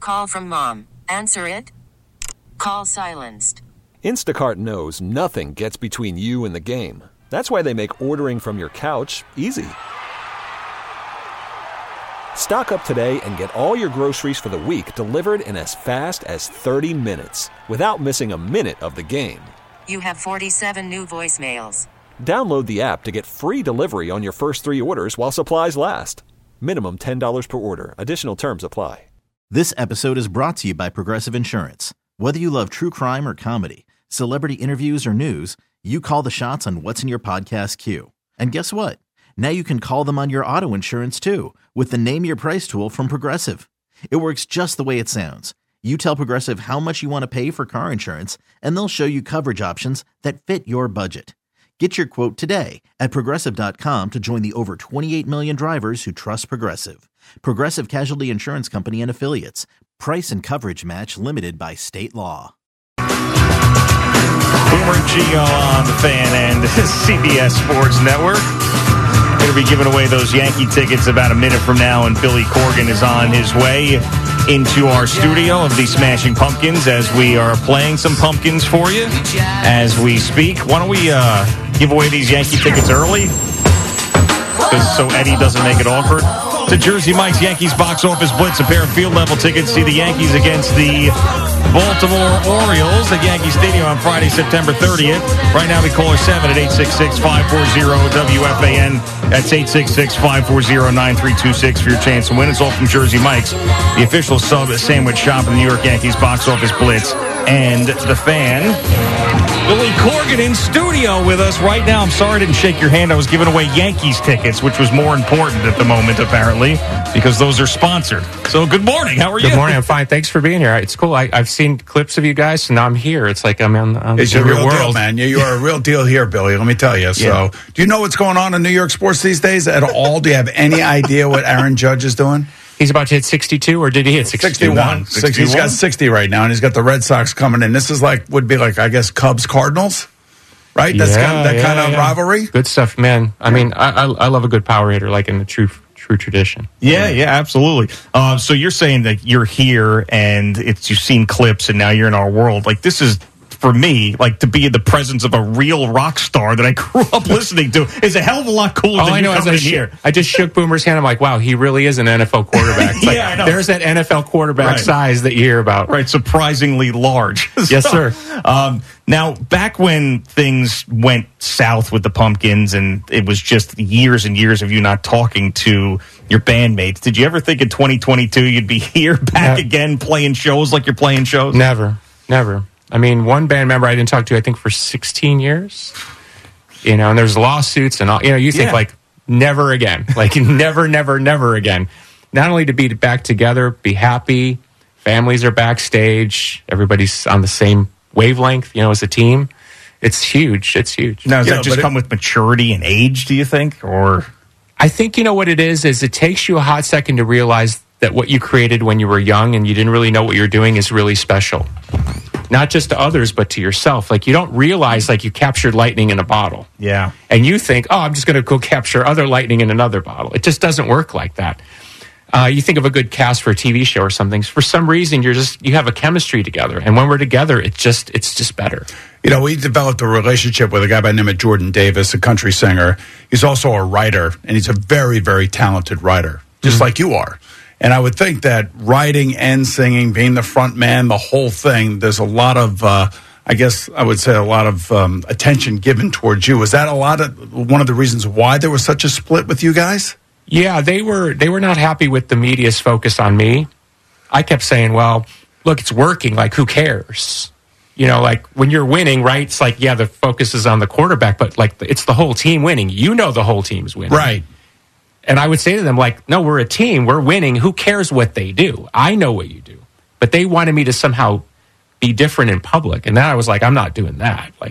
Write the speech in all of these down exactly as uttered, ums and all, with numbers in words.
call from mom. Answer it. Call silenced. Instacart knows nothing gets between you and the game. That's why they make ordering from your couch easy. Stock up today and get all your groceries for the week delivered in as fast as thirty minutes without missing a minute of the game. You have forty-seven new voicemails. Download the app to get free delivery on your first three orders while supplies last. Minimum ten dollars per order. Additional terms apply. This episode is brought to you by Progressive Insurance. Whether you love true crime or comedy, celebrity interviews or news, you call the shots on what's in your podcast queue. And guess what? Now you can call them on your auto insurance too with the Name Your Price tool from Progressive. It works just the way it sounds. You tell Progressive how much you want to pay for car insurance, and they'll show you coverage options that fit your budget. Get your quote today at Progressive dot com to join the over twenty-eight million drivers who trust Progressive. Progressive Casualty Insurance Company and Affiliates. Price and coverage match limited by state law. Boomer and Gio on the Fan and C B S Sports Network. Going to be giving away those Yankee tickets about a minute from now, and Billy Corgan is on his way into our studio of the Smashing Pumpkins as we are playing some pumpkins for you as we speak. Why don't we uh, give away these Yankee tickets early? So Eddie doesn't make it awkward. To Jersey Mike's Yankees Box Office Blitz, a pair of field level tickets. See the Yankees against the Baltimore Orioles at Yankee Stadium on Friday, September thirtieth. Right now, we call her seven at eight six six, five four zero, W F A N. That's eight six six, five four zero, nine three two six for your chance to win. It's all from Jersey Mike's, the official sub sandwich shop of the New York Yankees Box Office Blitz and the Fan. Billy Corgan in studio with us right now. I'm sorry I didn't shake your hand. I was giving away Yankees tickets, which was more important at the moment, apparently, because those are sponsored. So good morning. How are you? Good morning. I'm fine. Thanks for being here. It's cool. I, I've seen clips of you guys, and now I'm here. It's like I'm in, I'm it's in a your real world. deal, man. You are a real deal here, Billy. Let me tell you. So, Yeah. do you know what's going on in New York sports these days at all? Do you have any idea what Aaron Judge is doing? He's about to hit sixty-two, or did he hit sixty-one? sixty-one. sixty, he's got sixty right now, and he's got the Red Sox coming in. This is like, would be like, I guess, Cubs-Cardinals, right? That's Yeah, kind of, that yeah, kind of yeah. rivalry. Good stuff, man. I mean, I, I, I love a good power hitter, like in the true true tradition. Yeah, yeah, absolutely. Uh, so you're saying that you're here and it's you've seen clips and now you're in our world. Like, this is, for me, like, to be in the presence of a real rock star that I grew up listening to is a hell of a lot cooler All than I you know is coming I, in sh- here. I just shook Boomer's hand. I'm like, wow, he really is an N F L quarterback. It's like, Yeah, I know. There's that N F L quarterback Right. size that you hear about. Right, surprisingly large. Yes, So, sir. Um, now, back when things went south with the Pumpkins and it was just years and years of you not talking to your bandmates, did you ever think in twenty twenty-two you'd be here back Yeah. again playing shows like you're playing shows? Never, never. I mean, one band member I didn't talk to, I think, for sixteen years. You know, and there's lawsuits and all. You know, you think, Yeah. like, never again. Like, never, never, never again. Not only to be back together, be happy, families are backstage, everybody's on the same wavelength, you know, as a team. It's huge. It's huge. Now, does Yeah, that just but it- come with maturity and age, do you think? Or I think, you know what it is, is it takes you a hot second to realize that what you created when you were young and you didn't really know what you're doing is really special. Not just to others, but to yourself. Like, you don't realize, like, you captured lightning in a bottle. yeah. And you think, oh, I'm just going to go capture other lightning in another bottle. It just doesn't work like that. Uh, you think of a good cast for a T V show or something. For some reason, you're just you have a chemistry together, and when we're together, it's just it's just better. You know, we developed a relationship with a guy by the name of Jordan Davis, a country singer. He's also a writer, and he's a very, very talented writer, just Mm-hmm. like you are. And I would think that writing and singing, being the front man, the whole thing, there's a lot of, uh, I guess I would say a lot of um, attention given towards you. Was that a lot of one of the reasons why there was such a split with you guys? Yeah, they were they were not happy with the media's focus on me. I kept saying, well, look, it's working. Like, who cares? You know, like, when you're winning, right? It's like, yeah, the focus is on the quarterback, but, like, it's the whole team winning. You know the whole team's winning. Right. And I would say to them, like, no, we're a team. We're winning. Who cares what they do? I know what you do. But they wanted me to somehow be different in public. And then I was like, I'm not doing that. Like,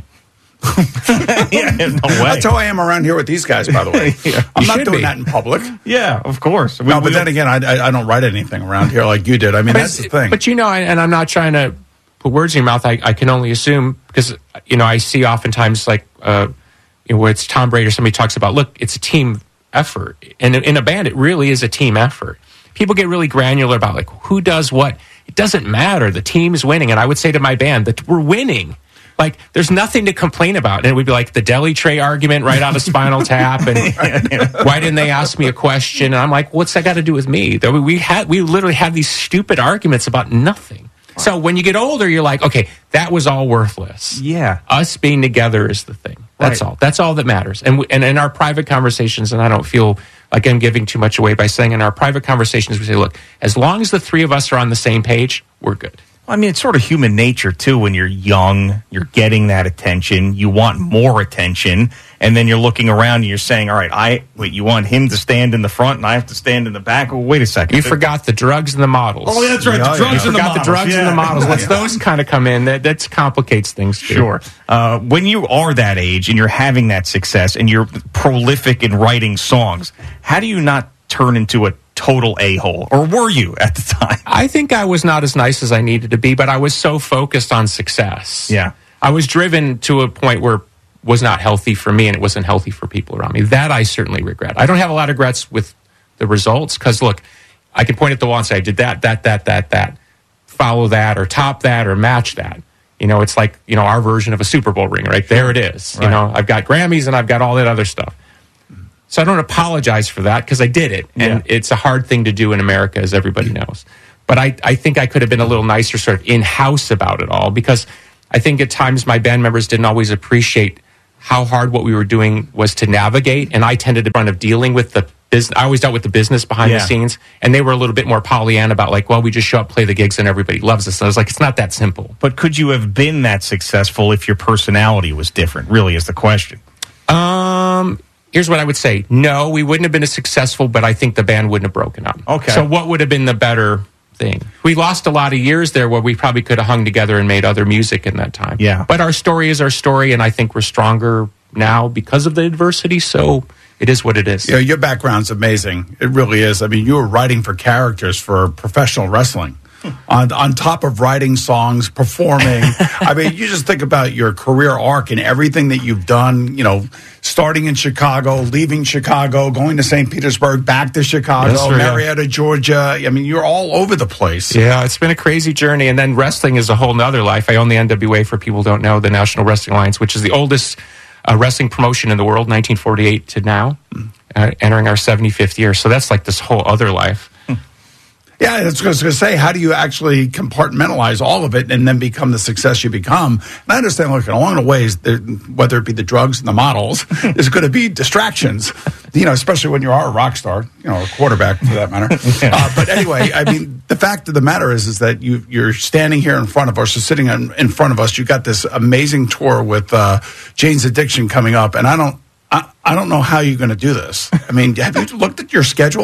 Yeah, no way. That's how I am around here with these guys, by the way. Yeah. I'm You not should doing be. that in public. Yeah, of course. We- No, we but then don't- again, I, I, I don't write anything around here like you did. I mean, But that's the it's- thing. But, you know, and I'm not trying to put words in your mouth. I, I can only assume because, you know, I see oftentimes, like, uh, you know, where it's Tom Brady or somebody talks about, look, it's a team effort. And in a band, it really is a team effort. People get really granular about, like, who does what. It doesn't matter. The team's winning. And I would say to my band that we're winning. Like, there's nothing to complain about. And it would be like the deli tray argument right out of Spinal Tap. And why didn't they ask me a question? And I'm like, what's that got to do with me? We had, we literally had these stupid arguments about nothing. Wow. So when you get older, you're like, okay, that was all worthless. Yeah. Us being together is the thing. That's right. all. That's all that matters. And, we, and in our private conversations, and I don't feel like I'm giving too much away by saying in our private conversations, we say, look, as long as the three of us are on the same page, we're good. I mean, it's sort of human nature, too, when you're young, you're getting that attention, you want more attention, and then you're looking around and you're saying, all right, I wait, you want him to stand in the front and I have to stand in the back? Well, wait a second. You forgot the drugs and the models. Oh, that's right, yeah, the drugs you and the forgot models. the drugs yeah. and the models. Once those kind of come in, that, that complicates things, too. Sure. Uh, when you are that age and you're having that success and you're prolific in writing songs, how do you not turn into a total a-hole? Or were you at the time? I think I was not as nice as I needed to be, but I was so focused on success. Yeah. I was driven to a point where it was not healthy for me and it wasn't healthy for people around me. That I certainly regret. I don't have a lot of regrets with the results because, look, I can point at the wall and say, I did that, that, that, that, that. Follow that or top that or match that. You know, it's like, you know, our version of a Super Bowl ring, right? There it is. Right. You know, I've got Grammys and I've got all that other stuff. So I don't apologize for that because I did it. And yeah. It's a hard thing to do in America, as everybody knows. But I, I think I could have been a little nicer sort of in-house about it all because I think at times my band members didn't always appreciate how hard what we were doing was to navigate. And I tended to run of dealing with the business. I always dealt with the business behind yeah. the scenes. And they were a little bit more Pollyanna about like, well, we just show up, play the gigs, and everybody loves us. And I was like, it's not that simple. But could you have been that successful if your personality was different, really, is the question. Um... Here's what I would say. No, we wouldn't have been as successful, but I think the band wouldn't have broken up. Okay. So what would have been the better thing? We lost a lot of years there where we probably could have hung together and made other music in that time. Yeah. But our story is our story, and I think we're stronger now because of the adversity, so it is what it is. Yeah, your background's amazing. It really is. I mean, you were writing for characters for professional wrestling. On, on top of writing songs, performing. I mean, you just think about your career arc and everything that you've done, you know, starting in Chicago, leaving Chicago, going to Saint Petersburg, back to Chicago, Yes, sir, Marietta, yeah. Georgia. I mean, you're all over the place. Yeah, it's been a crazy journey. And then wrestling is a whole nother life. I own the N W A, for people who don't know, the National Wrestling Alliance, which is the oldest uh, wrestling promotion in the world, nineteen forty-eight to now, uh, entering our seventy-fifth year. So that's like this whole other life. Yeah, that's what I was going to say. How do you actually compartmentalize all of it and then become the success you become? And I understand, look, along the ways, there, whether it be the drugs and the models, there's going to be distractions, you know, especially when you are a rock star, you know, a quarterback for that matter. yeah. uh, but anyway, I mean, the fact of the matter is, is that you, you're standing here in front of us, or sitting in, in front of us. You got this amazing tour with uh, Jane's Addiction coming up, and I don't, I, I don't know how you're going to do this. I mean, have you looked at your schedule?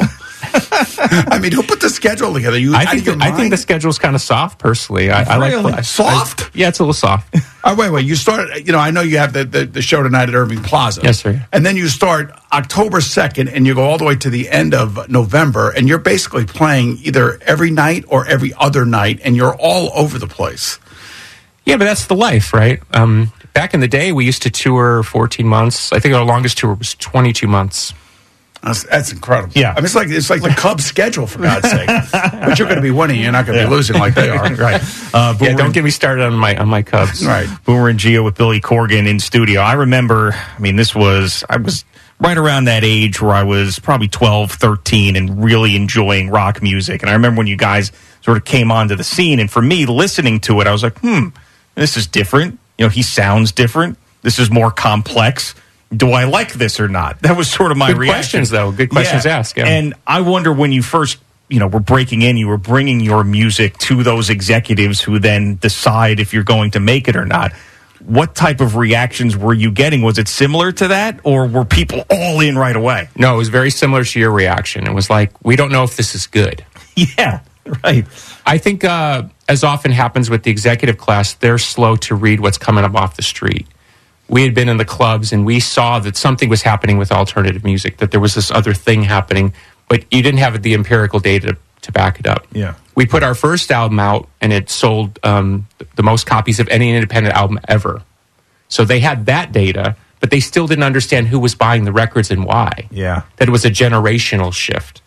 I mean, who put the schedule together? You, I think, the, I think the schedule's kind of soft, personally. I, I really? like I, soft. I, yeah, it's a little soft. Oh, wait, wait. You start. You know, I know you have the, the, the show tonight at Irving Plaza. Yes, sir. And then you start October second, and you go all the way to the end of November, and you're basically playing either every night or every other night, and you're all over the place. Yeah, but that's the life, right? Um, back in the day, we used to tour fourteen months. I think our longest tour was twenty-two months. That's, that's incredible. Yeah, I mean, it's like it's like the Cubs' schedule, for God's sake. But you're going to be winning. You're not going to yeah. be losing like they are. Right. Uh, yeah, don't get me started on my on my Cubs. Right. Boomer and Gio with Billy Corgan in studio. I remember. I mean, this was I was right around that age where I was probably twelve, thirteen, and really enjoying rock music. And I remember when you guys sort of came onto the scene, and for me, listening to it, I was like, hmm, this is different. You know, he sounds different. This is more complex. Do I like this or not? That was sort of my Good reaction. questions, though. Good questions yeah. asked. Yeah. And I wonder when you first, you know, were breaking in, you were bringing your music to those executives who then decide if you're going to make it or not. What type of reactions were you getting? Was it similar to that, or were people all in right away? No, it was very similar to your reaction. It was like, we don't know if this is good. Yeah, right. I think, uh, as often happens with the executive class, they're slow to read what's coming up off the street. We had been in the clubs and we saw that something was happening with alternative music, that there was this other thing happening, but you didn't have the empirical data to, to back it up. Yeah. We put our first album out and it sold um, the most copies of any independent album ever. So they had that data, but they still didn't understand who was buying the records and why. Yeah. That it was a generational shift.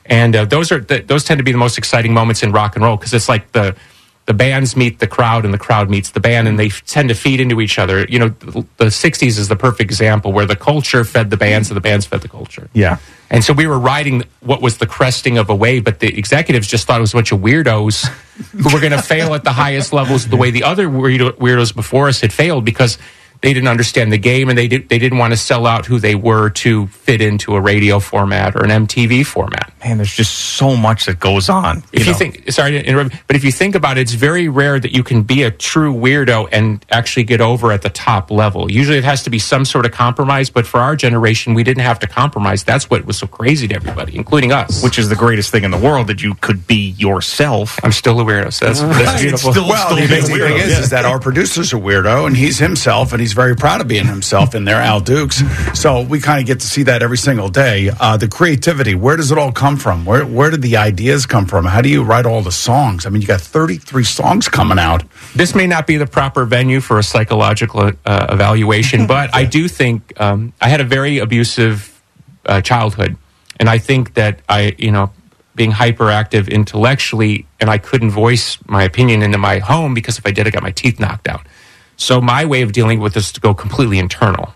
And uh, those are the, those tend to be the most exciting moments in rock and roll because it's like the the bands meet the crowd and the crowd meets the band, and they f- tend to feed into each other. You know, the, the sixties is the perfect example where the culture fed the bands and the bands fed the culture. Yeah. And so we were riding what was the cresting of a wave, but the executives just thought it was a bunch of weirdos who were going to fail at the highest levels the way the other weirdo, weirdos before us had failed because they didn't understand the game and they did, they didn't want to sell out who they were to fit into a radio format or an M T V format. Man, there's just so much that goes on. You If you know. think, sorry to interrupt, but if you think about it, it's very rare that you can be a true weirdo and actually get over at the top level. Usually it has to be some sort of compromise, but for our generation, we didn't have to compromise. That's what was so crazy to everybody, including us. Which is the greatest thing in the world, that you could be yourself. I'm still a weirdo, so that's, that's beautiful. Still- Well, still the being amazing weirdo, thing is, yeah. is that our producer's a weirdo, and he's himself, and he's very proud of being himself, and they're Al Dukes. So we kind of get to see that every single day. Uh, the creativity, where does it all come from? Where where did the ideas come from? How do you write all the songs? I mean, you got thirty-three songs coming out. This may not be the proper venue for a psychological uh, evaluation, but I do think um, I had a very abusive uh, childhood, and I think that I, you know, being hyperactive intellectually, and I couldn't voice my opinion into my home because if I did, I got my teeth knocked out. So my way of dealing with this is to go completely internal.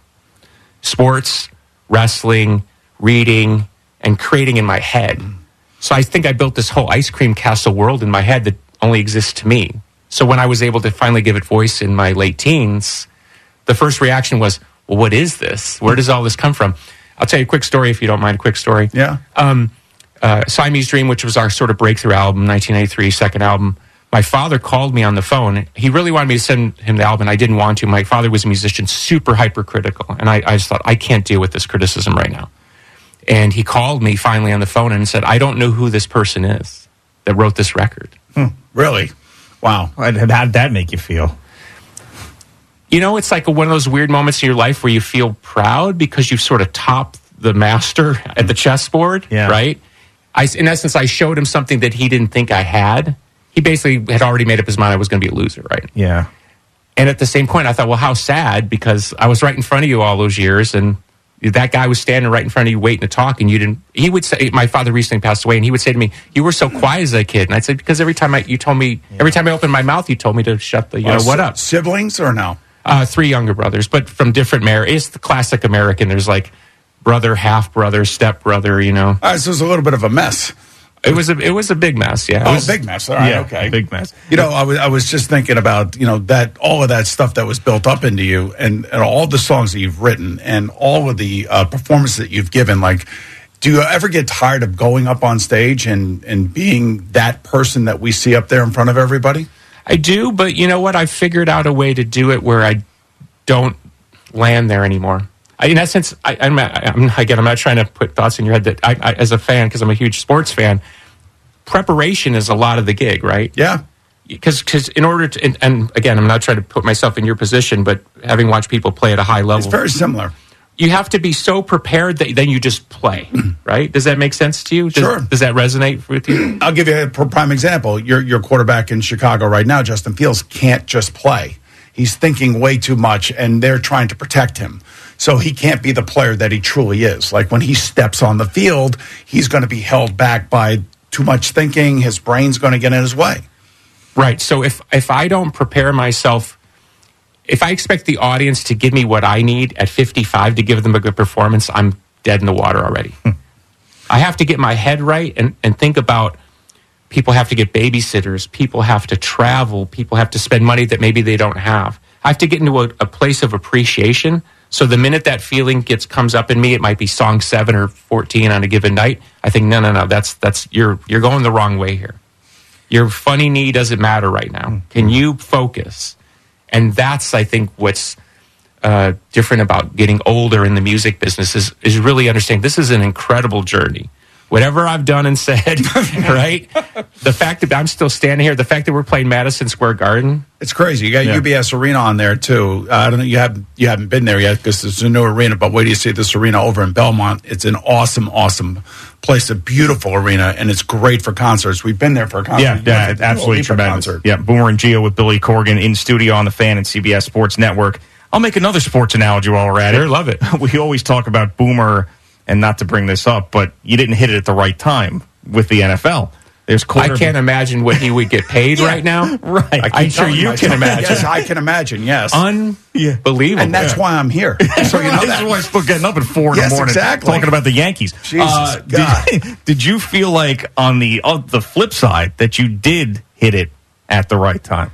Sports, wrestling, reading, and creating in my head. So I think I built this whole ice cream castle world in my head that only exists to me. So when I was able to finally give it voice in my late teens, the first reaction was, well, what is this? Where does all this come from? I'll tell you a quick story if you don't mind a quick story. Yeah. Um, uh, Siamese Dream, which was our sort of breakthrough album, nineteen eighty-three, second album. My father called me on the phone. He really wanted me to send him the album. I didn't want to. My father was a musician, super hypercritical. And I, I just thought, I can't deal with this criticism right now. And he called me finally on the phone and said, I don't know who this person is that wrote this record. Hmm, really? Wow. How did that make you feel? You know, it's like one of those weird moments in your life where you feel proud because you've sort of topped the master at the chessboard, Yeah. right? I, in essence, I showed him something that he didn't think I had. He basically had already made up his mind I was going to be a loser, right? Yeah. And at the same point, I thought, well, how sad, because I was right in front of you all those years, and that guy was standing right in front of you waiting to talk, and you didn't. He would say, my father recently passed away, and he would say to me, you were so quiet as a kid. And I'd say, because every time I, you told me, yeah. every time I opened my mouth, you told me to shut the, you Uh, know, what si- up? Siblings or no? Uh, three younger brothers, but from different marriages. It's the classic American. There's like brother, half brother, step brother, you know. All right, so it's a little bit of a mess. It was a it was a big mess, yeah. It Oh, was, big mess. All right, Yeah, okay. big mess. You know, I was I was just thinking about, you know, that all of that stuff that was built up into you, and, and all the songs that you've written and all of the uh, performances that you've given. Like, do you ever get tired of going up on stage and, and being that person that we see up there in front of everybody? I do, but you know what? I've figured out a way to do it where I don't land there anymore. I, in essence, I, I'm, I'm again, I'm not trying to put thoughts in your head that I, I as a fan, because I'm a huge sports fan, preparation is a lot of the gig, right? Yeah. Because because in order to, and, and again, I'm not trying to put myself in your position, but having watched people play at a high level, It's very similar. you have to be so prepared that then you just play, right? Does that make sense to you? Does, Sure. Does that resonate with you? I'll give you a pr- prime example. Your your quarterback in Chicago right now, Justin Fields, can't just play. He's thinking way too much, and they're trying to protect him. So he can't be the player that he truly is. Like when he steps on the field, he's going to be held back by too much thinking. His brain's going to get in his way. Right. So if if I don't prepare myself, if I expect the audience to give me what I need at fifty-five to give them a good performance, I'm dead in the water already. I have to get my head right and, and think about people have to get babysitters, people have to travel, people have to spend money that maybe they don't have. I have to get into a, a place of appreciation. So the minute that feeling gets comes up in me, it might be song seven or fourteen on a given night. I think, no, no, no, that's that's you're you're going the wrong way here. Your funny knee doesn't matter right now. Can you focus? And that's, I think, what's uh, different about getting older in the music business is, is really understanding this is an incredible journey. Whatever I've done and said, right? The fact that I'm still standing here, the fact that we're playing Madison Square Garden. It's crazy. You got Yeah. U B S Arena on there too. Uh, I don't know. You haven't you haven't been there yet because it's a new arena. But wait till you see this arena over in Belmont. It's an awesome, awesome place. A beautiful arena, and it's great for concerts. We've been there for a concert. Yeah, You yeah, went to the absolutely Dua Lipa tremendous. concert. Yeah, Boomer and Gio with Billy Corgan in studio on the Fan and C B S Sports Network. I'll make another sports analogy while we're at it. Sure, love it. We always talk about Boomer, and not to bring this up, but you didn't hit it at the right time. with the N F L. There's I can't imagine what he would get paid yeah, right now. Right. I'm sure you can imagine. Yes, I can imagine, yes. Unbelievable. And that's yeah. why I'm here. So you know This that. is why I'm still getting up at four in yes, the morning exactly. talking about the Yankees. Jesus, uh, God. Did, did you feel like on the on the flip side that you did hit it at the right time?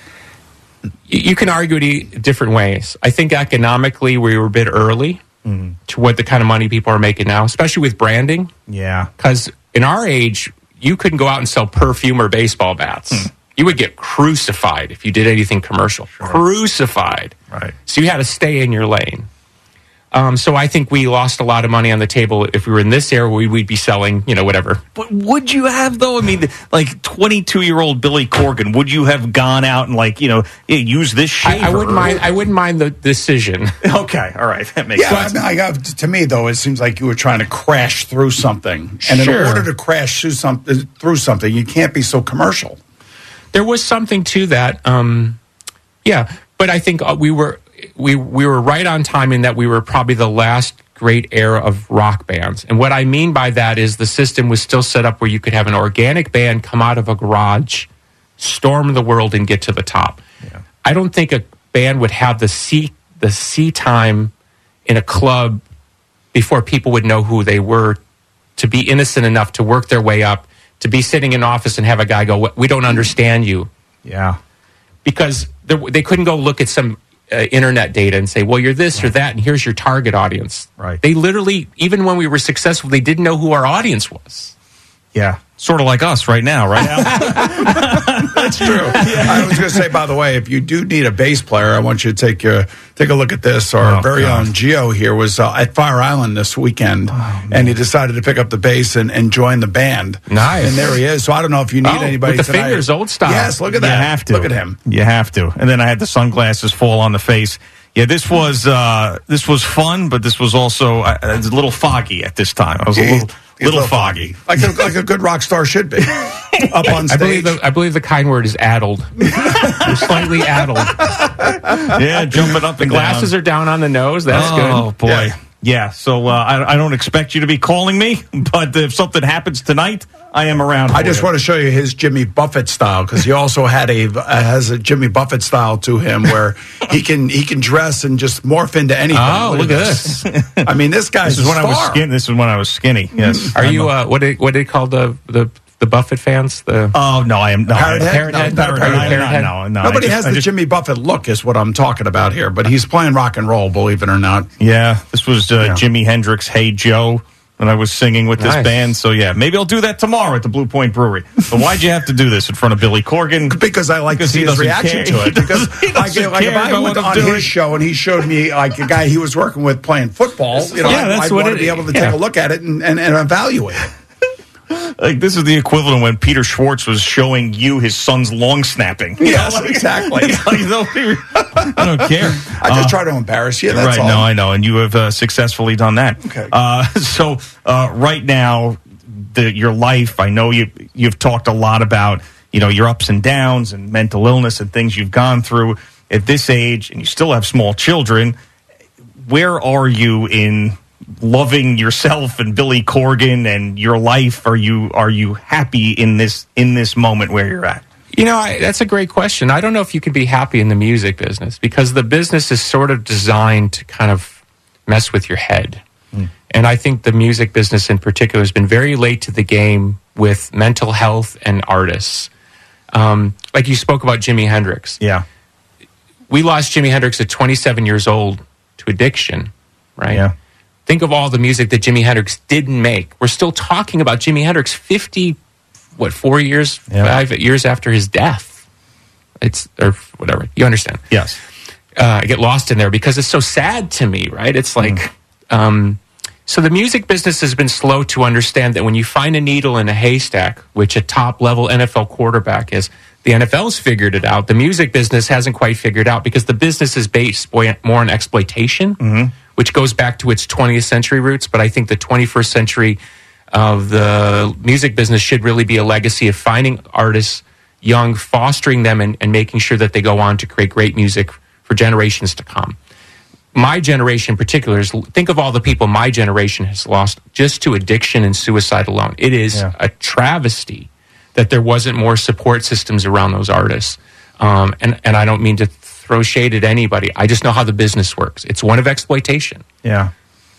You can argue it different ways. I think economically we were a bit early mm. to what the kind of money people are making now, especially with branding. Yeah. Because in our age, you couldn't go out and sell perfume or baseball bats. Hmm. You would get crucified if you did anything commercial. Sure. Crucified. Right. So you had to stay in your lane. Um, so I think we lost a lot of money on the table. If we were in this era, we, we'd be selling, you know, whatever. But would you have, though? I mean, like twenty-two-year-old Billy Corgan, would you have gone out and, like, you know, use this shaver? I, I wouldn't mind. I wouldn't mind the decision. Okay, all right, that makes yeah, sense. I mean, I, to me, though, it seems like you were trying to crash through something, and sure. in order to crash through something, through something, you can't be so commercial. There was something to that, um, yeah. But I think we were. We we were right on time in that we were probably the last great era of rock bands. And what I mean by that is the system was still set up where you could have an organic band come out of a garage, storm the world, and get to the top. Yeah. I don't think a band would have the seat the seat time in a club before people would know who they were, to be innocent enough to work their way up, to be sitting in an office and have a guy go, "We don't understand you." Yeah. Because they couldn't go look at some Uh, internet data and say, well, you're this right. or that, and here's your target audience. Right. They literally, even when we were successful, they didn't know who our audience was. Yeah. Sort of like us right now, right? That's true. Yeah. I was going to say, by the way, if you do need a bass player, I want you to take your take a look at this. Our oh, very God. own Gio here was uh, at Fire Island this weekend, oh, and he decided to pick up the bass and, and join the band. Nice. And there he is. So I don't know if you need oh, anybody with the tonight. fingers, old style. Yes, look at that. You have to. Look at him. You have to. And then I had the sunglasses fall on the face. Yeah, this was uh, this was fun, but this was also uh, it was a little foggy at this time. I was a little, little, little foggy, like a, like a good rock star should be. Up on stage. I believe the, I believe the kind word is addled. You're slightly addled. Yeah, jumping up. The and glasses down. are down on the nose. That's oh, good. Oh boy. Yeah. Yeah, so uh, I, I don't expect you to be calling me, but if something happens tonight, I am around. I just you. want to show you his Jimmy Buffett style, because he also had a uh, has a Jimmy Buffett style to him where he can he can dress and just morph into anything. Oh, look, look at this! I mean, this guy's this is a when star. I was skinny. This is when I was skinny. Yes. Are I'm you uh, what did what did they call the the the Buffett fans? The oh no, I am no parrot head. Parrot no, head? Parrot Parrot head. head. No, no, Nobody just, has the just, Jimmy Buffett look, is what I'm talking about here. But he's playing rock and roll, believe it or not. Yeah, this was uh, yeah. Jimi Hendrix, "Hey Joe," when I was singing with this nice. band. So yeah, maybe I'll do that tomorrow at the Blue Point Brewery. But why'd you have to do this in front of Billy Corgan? Because I like because to see his reaction care. to it. Because he like, like if I went on his it. show and he showed me like a guy he was working with playing football, you know, yeah, I, that's I'd what want it, to be able to yeah. take a look at it and, and, and evaluate it. Like, this is the equivalent when Peter Schwartz was showing you his son's long snapping. Yes, know, like, exactly. Like, you know, I don't care. I just uh, try to embarrass you. That's right, all. No, I know, and you have uh, successfully done that. Okay. Uh, so uh, right now, the, your life, I know you, you've talked a lot about, you know, your ups and downs and mental illness and things you've gone through at this age, and you still have small children. Where are you in loving yourself and Billy Corgan and your life? Are you are you happy in this in this moment where you're at? You know, I, that's a great question. I don't know if you can be happy in the music business, because the business is sort of designed to kind of mess with your head. Mm. And I think the music business in particular has been very late to the game with mental health and artists. Um, like you spoke about Jimi Hendrix. Yeah. We lost Jimi Hendrix at twenty-seven years old to addiction, right? Yeah. Think of all the music that Jimi Hendrix didn't make. We're still talking about Jimi Hendrix fifty, what, four years, yeah. five years after his death. It's, or whatever. You understand? Yes. Uh, I get lost in there because it's so sad to me, right? It's like, mm. um, so the music business has been slow to understand that when you find a needle in a haystack, which a top level N F L quarterback is, the N F L's figured it out. The music business hasn't quite figured out, because the business is based more on exploitation. Mm-hmm. Which goes back to its twentieth century roots, but I think the twenty-first century of the music business should really be a legacy of finding artists young, fostering them, and, and making sure that they go on to create great music for generations to come. my generation in particular is, think of all the people my generation has lost just to addiction and suicide alone. It is yeah. a travesty that there wasn't more support systems around those artists. Um, and, and I don't mean to throw shade at anybody. I just know how the business works. It's one of exploitation. Yeah.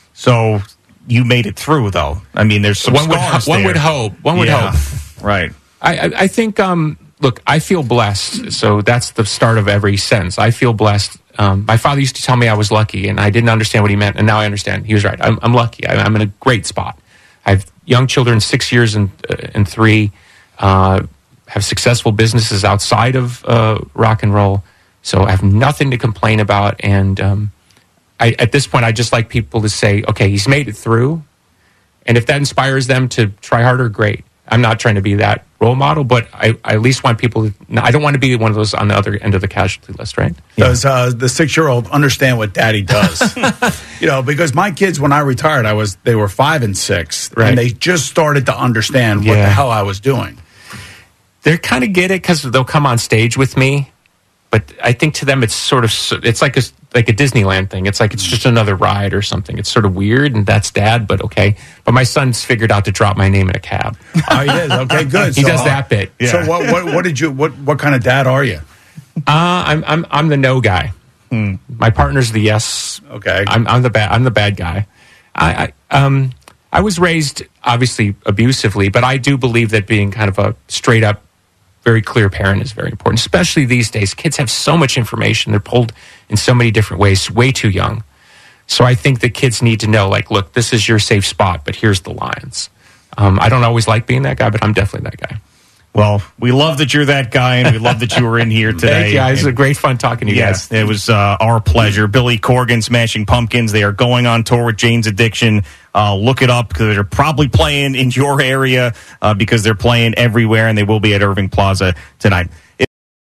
So you made it through, though. I mean, there's some one would, scars one there. would hope. One would yeah. hope. Right. I, I, I think, um, look, I feel blessed. So that's the start of every sentence. I feel blessed. Um, my father used to tell me I was lucky, and I didn't understand what he meant, and now I understand. He was right. I'm, I'm lucky. I, I'm in a great spot. I have young children, six years and, uh, and three, uh, have successful businesses outside of uh, rock and roll. So I have nothing to complain about. And um, I, at this point, I just like people to say, okay, he's made it through. And if that inspires them to try harder, great. I'm not trying to be that role model, but I, I at least want people to, I don't want to be one of those on the other end of the casualty list, right? Does uh, the six-year-old understand what daddy does? You know, because my kids, when I retired, I was they were five and six, right. and they just started to understand what yeah. the hell I was doing. They kind of get it because they'll come on stage with me, but I think to them it's sort of, it's like a, like a Disneyland thing. It's like it's just another ride or something. It's sort of weird, and that's dad, but okay. But my son's figured out to drop my name in a cab. Oh, he is? Okay, good. He so, does that bit. Yeah. So what, what what did you what what kind of dad are you? Uh, I'm I'm I'm the no guy. Hmm. My partner's the yes. Okay. I'm I'm the bad I'm the bad guy. I, I um I was raised obviously abusively, but I do believe that being kind of a straight up, very clear parent is very important, especially these days. Kids have so much information. They're pulled in so many different ways, way too young. So I think the kids need to know, like, look, this is your safe spot, but here's the lines. Um, I don't always like being that guy, but I'm definitely that guy. Well, we love that you're that guy, and we love that you were in here today. Thank you, guys. It was great fun talking to you yes, guys. It was uh, our pleasure. Billy Corgan, Smashing Pumpkins. They are going on tour with Jane's Addiction. Uh, look it up because they're probably playing in your area uh, because they're playing everywhere, and they will be at Irving Plaza tonight. It-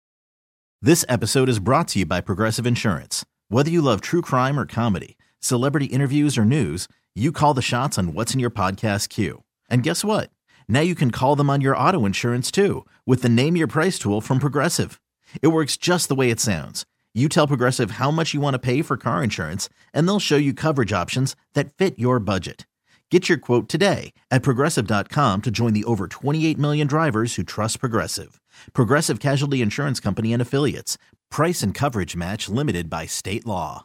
This episode is brought to you by Progressive Insurance. Whether you love true crime or comedy, celebrity interviews or news, you call the shots on what's in your podcast queue. And guess what? Now you can call them on your auto insurance too with the Name Your Price tool from Progressive. It works just the way it sounds. You tell Progressive how much you want to pay for car insurance, and they'll show you coverage options that fit your budget. Get your quote today at Progressive dot com to join the over twenty-eight million drivers who trust Progressive. Progressive Casualty Insurance Company and Affiliates. Price and coverage match limited by state law.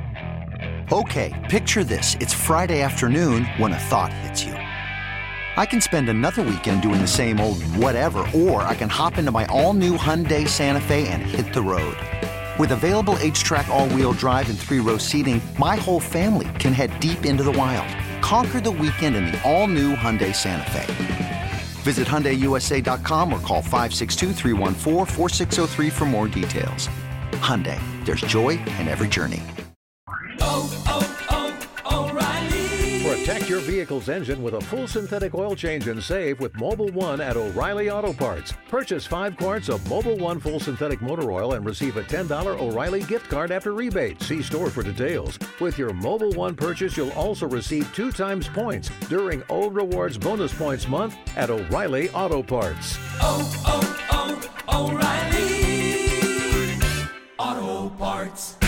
Okay, picture this. It's Friday afternoon when a thought hits you. I can spend another weekend doing the same old whatever, or I can hop into my all-new Hyundai Santa Fe and hit the road. With available H-Track all-wheel drive and three-row seating, my whole family can head deep into the wild. Conquer the weekend in the all-new Hyundai Santa Fe. Visit Hyundai U S A dot com or call five six two, three one four, four six zero three for more details. Hyundai, there's joy in every journey. Oh, oh, oh, O'Reilly. Protect your vehicle's engine with a full synthetic oil change and save with Mobil one at O'Reilly Auto Parts. Purchase five quarts of Mobil one full synthetic motor oil and receive a ten dollars O'Reilly gift card after rebate. See store for details. With your Mobil one purchase, you'll also receive two times points during O Rewards Bonus Points Month at O'Reilly Auto Parts. Oh, oh, oh, O'Reilly Auto Parts.